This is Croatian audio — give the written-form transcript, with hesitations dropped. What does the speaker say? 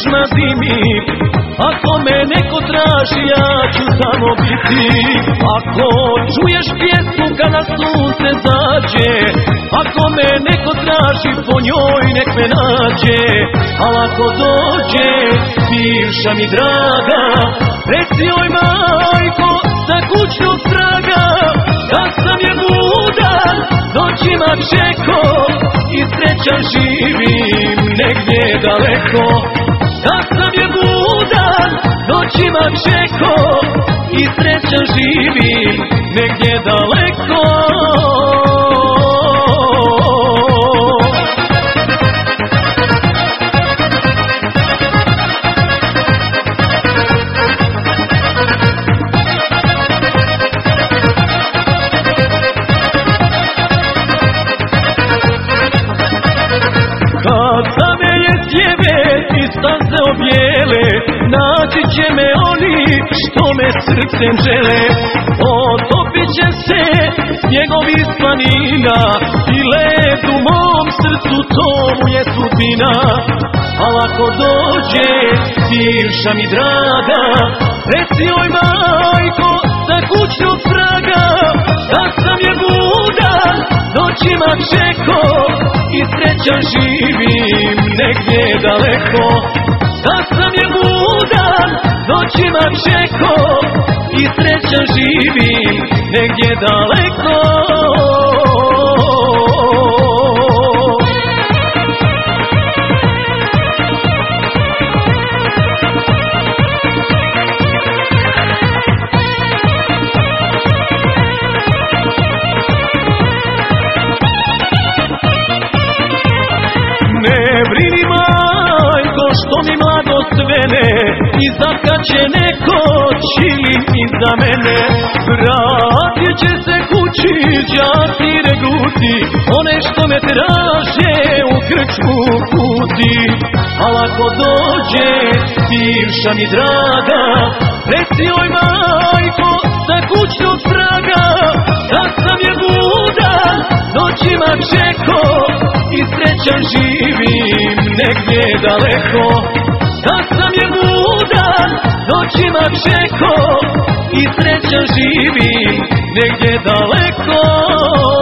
kičma zimi. Ako me neko traži, ja ću tamo biti. Ako čuješ pjesmu kada sunce zađe, ako me neko traži, po njoj nek me nađe. Al ako dođe bivša mi draga, reci joj majko sa kućnog praga, da sam je budan, noćima čeko i srećan živim negdje daleko. Da sam je budan, noćima čeko i srećan živim negdje daleko. Kada me je sjeve i staze objele, naći će me oni što me srcem žele. Otopit će se snjegovi iz planina i led u mom srcu, to mu je sudbina. Al ako dođe bivša mi draga, reci joj majko sa kućnog praga, da sam je budan, noćima čeko i srećan živim negdje daleko. Da sam je budan, noćima čeko i srećan živim negdje daleko. Ne brini majko što mi mladost vene, i kad će neko čilim iza mene. Vratit će se kući đaci regruti, one što me traže u krčmu puti. Al ako dođe bivša mi draga, reci joj majko sa kućnog praga, da sam je budan, noćima čeko i srećan živim negdje daleko. Da sam je budan, noćima čeko i srećan živim negdje daleko.